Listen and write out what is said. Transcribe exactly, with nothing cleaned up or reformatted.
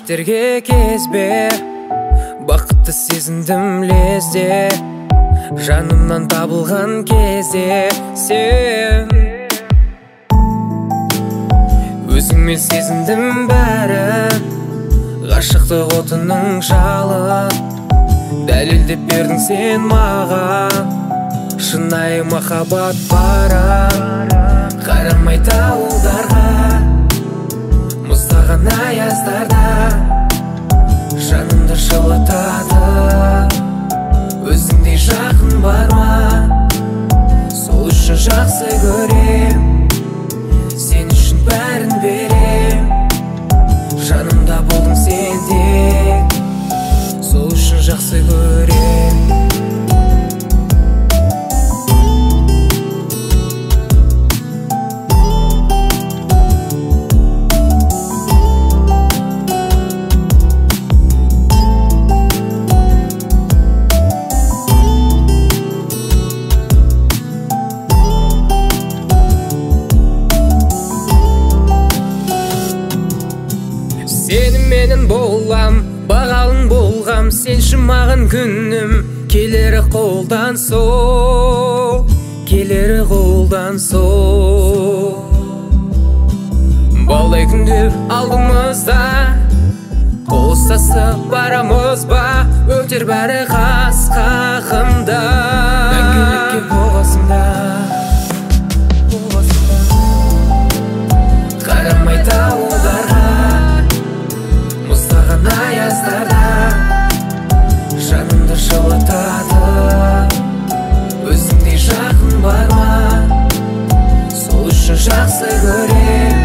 сәттерге кезбе бақытты сезіндім лезде, жанымнан табылған кезде сен өзіңмен сезіндім бәрін, ғашықтық отының жалын дәлелдеп бердің сен маған, шынайы махаббат барын. Қарамай тауылдарға, мұздаған аяздарда жанымды жылытады. Өзіңдей жақын бар ма, сол үшін жақсы көрем, сен үшін бәрін берем. Жанымда болдың сен тек, сол үшін жақсы көрем. Сенің менің болам, бағалың болғам, сен шымаған күнім, келері қолдан сол, келері қолдан сол. Балдай күндер алдымызда, қол ұстасып барамыз ба, өтер бәрі қас қақымда. Мәңгілікке болғасында, қарамай тауылдарға, аяздарда жанымды жылытады. Өзіңдей жақын бар ма, сол үшін жақсы көрем,